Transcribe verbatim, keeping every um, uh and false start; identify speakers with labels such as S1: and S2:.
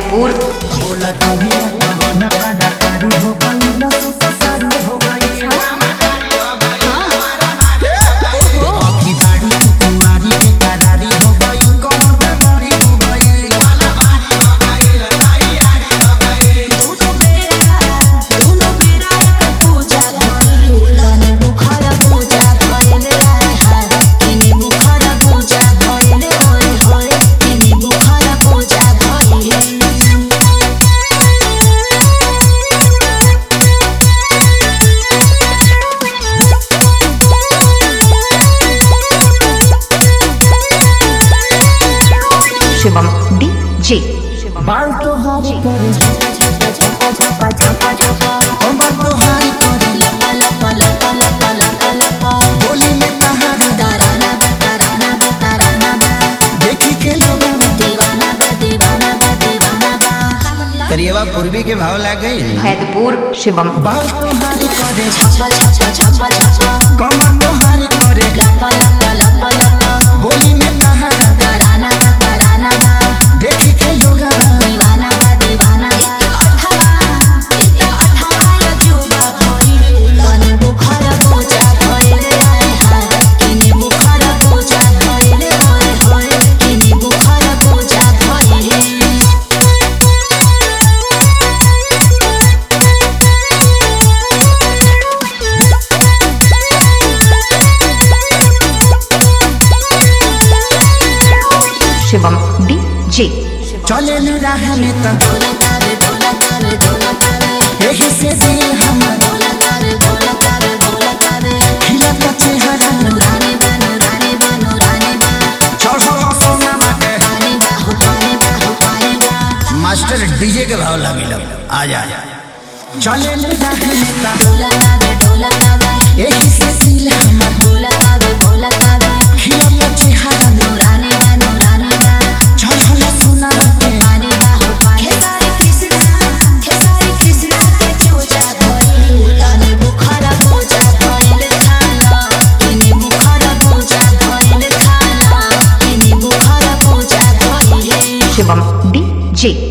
S1: फैदपुर। Shivam DJ
S2: बाल तो हारी करे ओ बाल तो हारी करे होली में तहारी ताराना ताराना ताराना देखी के लोग दीवाना दीवाना दीवाना करिएवा पूर्वी के भाव लाग गई
S1: फैदपुर। शिवम
S2: बाल तो हारी करे कमर तो हारी करे होली में तहारी ताराना ताराना देखी के लोग दीवाना दीवाना
S1: शिवम डीजे
S2: चले न राह में त डोला तारे डोला तारे डोला तारे एही से दिल हमर डोला तारे डोला तारे डोला तारे खिला का चेहरा रानी बनो रानी बनो रानी बा चौसो सोना बाटे रानी बा हो रानी बा हो रानी बा मास्टर डीजे के भाव लागिल आ जा चले न राह में त डोला तारे डोला तारे एही से दिल हमर डोला तारे डोला तारे खिला का चेहरा रानी बनो रानी बा चौसो सोना
S1: शिवम डीजे